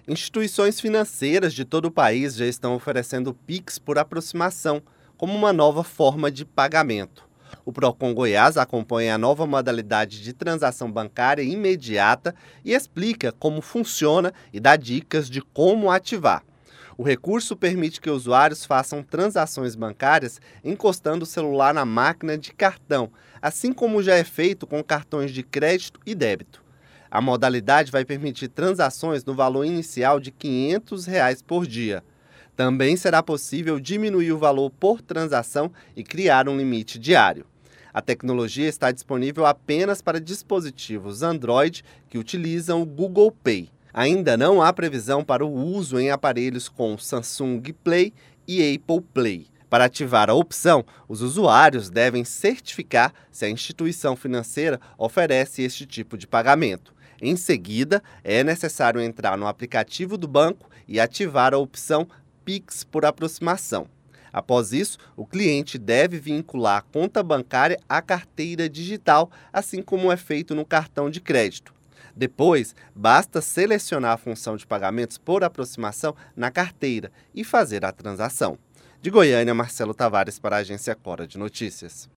Instituições financeiras de todo o país já estão oferecendo o Pix por aproximação, como uma nova forma de pagamento. O Procon Goiás acompanha a nova modalidade de transação bancária imediata e explica como funciona e dá dicas de como ativar. O recurso permite que usuários façam transações bancárias encostando o celular na máquina de cartão, assim como já é feito com cartões de crédito e débito. A modalidade vai permitir transações no valor inicial de R$ 500 por dia. Também será possível diminuir o valor por transação e criar um limite diário. A tecnologia está disponível apenas para dispositivos Android que utilizam o Google Pay. Ainda não há previsão para o uso em aparelhos com Samsung Play e Apple Play. Para ativar a opção, os usuários devem certificar se a instituição financeira oferece este tipo de pagamento. Em seguida, é necessário entrar no aplicativo do banco e ativar a opção Pix por aproximação. Após isso, o cliente deve vincular a conta bancária à carteira digital, assim como é feito no cartão de crédito. Depois, basta selecionar a função de pagamentos por aproximação na carteira e fazer a transação. De Goiânia, Marcelo Tavares para a Agência Cora de Notícias.